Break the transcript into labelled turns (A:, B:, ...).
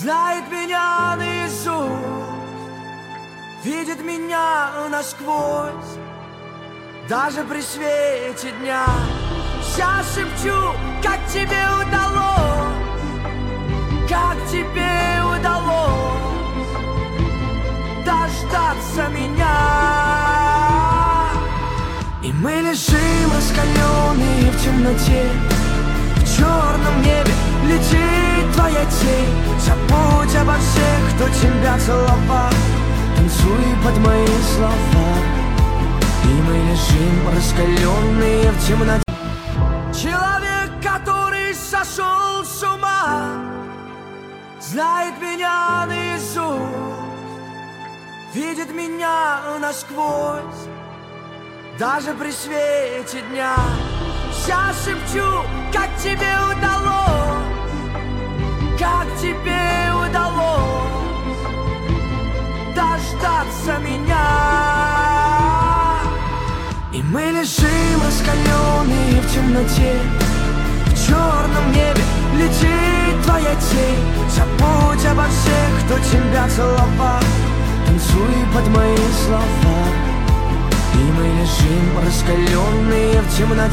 A: знает меня наизусть, видит меня насквозь, даже при свете дня. Я шепчу, как тебе удалось, как тебе удалось дождаться меня. И мы лежим раскаленные в темноте, в черном небе летит твоя тень. Забудь обо всех, кто тебя целовал, танцуй под мои слова. И мы лежим раскаленные в темноте. Человек, который сошел с ума, знает меня наизусть, видит меня насквозь, даже при свете дня. Я шепчу, как тебе удалось, как тебе удалось дождаться меня. И мы лежим раскаленные в темноте, в черном небе летит твоя тень. Забудь обо всех, кто тебя целовал, танцуй под мои слова. И мы лежим раскаленные в темноте.